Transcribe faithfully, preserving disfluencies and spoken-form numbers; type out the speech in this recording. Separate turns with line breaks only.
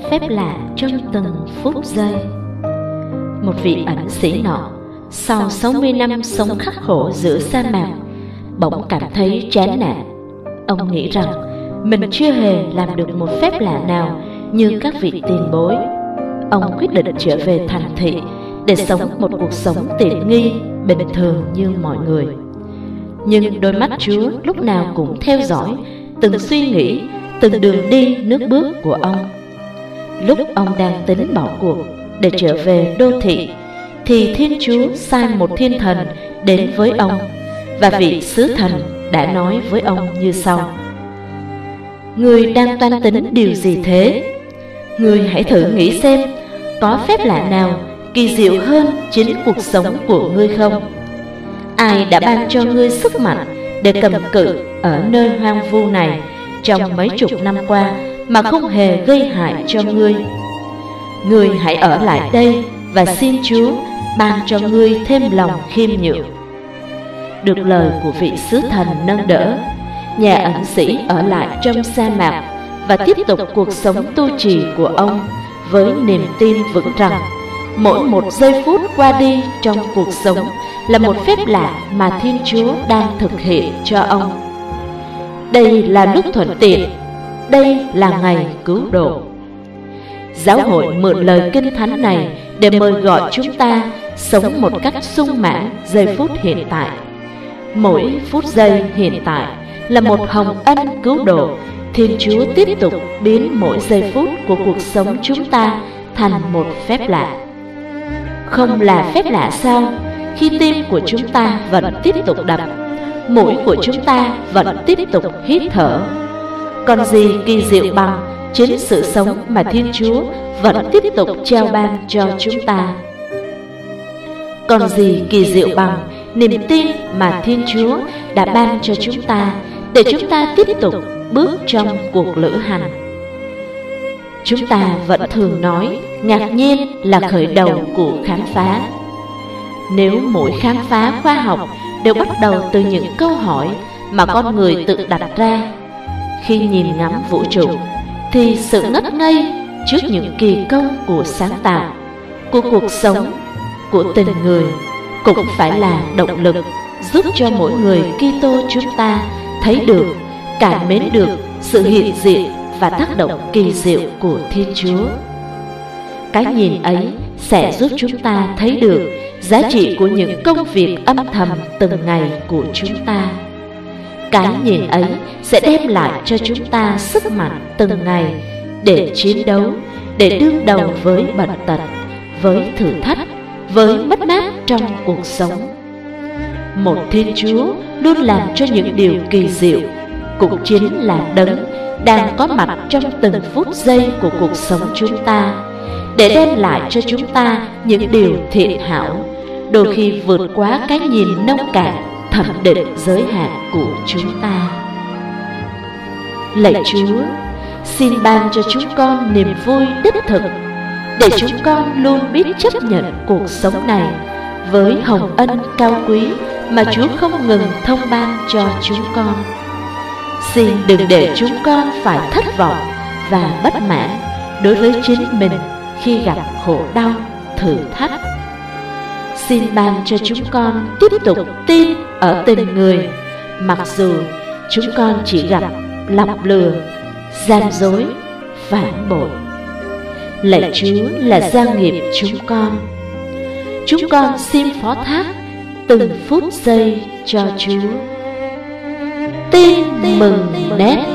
phép lạ trong từng phút giây. Một vị ẩn sĩ nọ, sau sáu mươi năm sống khắc khổ giữa sa mạc, bỗng cảm thấy chán nản. Ông nghĩ rằng mình chưa hề làm được một phép lạ nào như các vị tiền bối. Ông quyết định trở về thành thị để sống một cuộc sống tiện nghi, bình thường như mọi người. Nhưng đôi mắt Chúa lúc nào cũng theo dõi từng suy nghĩ, từng đường đi nước bước của ông. Lúc ông đang tính bỏ cuộc để trở về đô thị, thì Thiên Chúa sai một thiên thần đến với ông, và vị sứ thần đã nói với ông như sau: "Ngươi đang toan tính điều gì thế? Ngươi hãy thử nghĩ xem, có phép lạ nào kỳ diệu hơn chính cuộc sống của ngươi không? Ai đã ban cho ngươi sức mạnh để cầm cự ở nơi hoang vu này trong mấy chục năm qua mà không hề gây hại cho ngươi? Ngươi hãy ở lại đây và xin Chúa ban cho ngươi thêm lòng khiêm nhường." Được lời của vị sứ thần nâng đỡ, nhà ẩn sĩ ở lại trong sa mạc và tiếp tục cuộc sống tu trì của ông với niềm tin vững rằng mỗi một giây phút qua đi trong cuộc sống là một phép lạ mà Thiên Chúa đang thực hiện cho ông. Đây là lúc thuận tiện, đây là ngày cứu độ. Giáo hội mượn lời Kinh Thánh này để mời gọi chúng ta sống một cách sung mãn giây phút hiện tại. Mỗi phút giây hiện tại là một hồng ân cứu độ. Thiên Chúa tiếp tục biến mỗi giây phút của cuộc sống chúng ta thành một phép lạ. Không là phép lạ sao khi tim của chúng ta vẫn tiếp tục đập, mũi của chúng ta vẫn tiếp tục hít thở? Còn gì kỳ diệu bằng chính sự sống mà Thiên Chúa vẫn tiếp tục trao ban cho chúng ta? Còn gì kỳ diệu bằng niềm tin mà Thiên Chúa đã ban cho chúng ta để chúng ta tiếp tục bước trong cuộc lữ hành? Chúng ta vẫn thường nói ngạc nhiên là khởi đầu của khám phá. Nếu mỗi khám phá khoa học đều bắt đầu từ những câu hỏi mà con người tự đặt ra, khi nhìn ngắm vũ trụ, thì sự ngất ngây trước những kỳ công của sáng tạo, của cuộc sống, của tình người cũng phải là động lực giúp cho mỗi người Kitô chúng ta thấy được, cảm mến được sự hiện diện và tác động kỳ diệu của Thiên Chúa. Cái nhìn ấy sẽ giúp chúng ta thấy được giá trị của những công việc âm thầm từng ngày của chúng ta. Cái nhìn ấy sẽ đem lại cho chúng ta sức mạnh từng ngày để chiến đấu, để đương đầu với bệnh tật, với thử thách, với mất mát trong cuộc sống. Một Thiên Chúa luôn làm cho những điều kỳ diệu, cũng chính là Đấng đang có mặt trong từng phút giây của cuộc sống chúng ta, để đem lại cho chúng ta những điều thiện hảo, đôi khi vượt quá cái nhìn nông cạn, thẩm định giới hạn của chúng ta. Lạy Chúa, xin ban cho chúng con niềm vui đích thực, để chúng con luôn biết chấp nhận cuộc sống này với hồng ân cao quý mà Chúa không ngừng thông ban cho chúng con. Xin đừng để chúng con phải thất vọng và bất mãn đối với chính mình khi gặp khổ đau, thử thách. Xin ban cho chúng con tiếp tục tin ở tình người, mặc dù chúng con chỉ gặp lọc lừa, gian dối, phản bội. Lạy Chúa là gia nghiệp chúng con. Chúng con xin phó thác từng phút giây cho Chúa. Tin mừng nét